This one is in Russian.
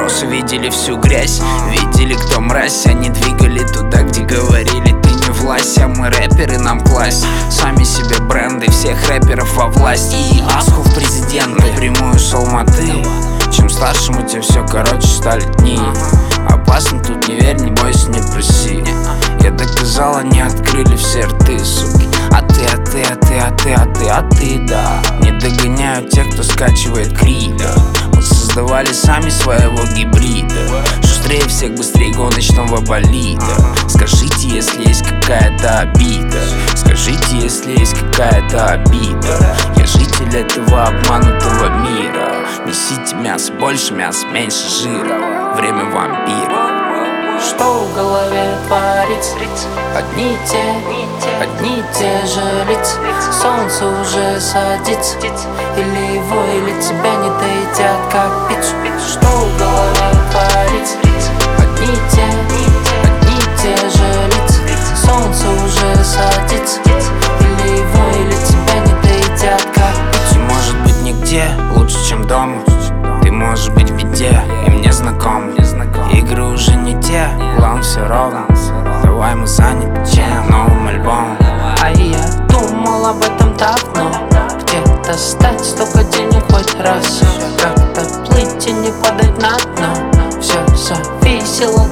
нос, увидели всю грязь, видели, кто мразь. Они двигали туда, где говорили: ты не власть. А мы рэперы, нам класть. Сами себе бренды, всех рэперов во власть. И Асху в президенты, напрямую с Алматы. Чем старшему, тем все короче стали дни. Опасно тут, не верь, не бойся, не проси. Я доказал, они открыли все рты, суки. А ты, да. Не догоняют тех, кто скачивает крида. Мы создавали сами своего гибрида. Шустрее всех, быстрее гоночного болида. Скажите, если есть какая-то обида. Скажите, если есть какая-то обида. Я житель этого обманутого мира. Несите мясо, больше мяса, меньше жира. Время вампира. Что в голове творится? Одни те же лица. Солнце уже садится. Или его, или тебя не доедят, как пиццу. Что в голове творится? Одни те же лица. Солнце уже садится. Или его, или тебя не доедят, как пиццу. Ты может быть нигде лучше, чем дома. Ты можешь быть в беде, и мне знаком. Игры уже не те, главное все ровно. Давай мы заняты чем? Новым альбомом. А я думал об этом давно. Где достать столько денег хоть раз? Как-то плыть и не падать на дно. Все зависело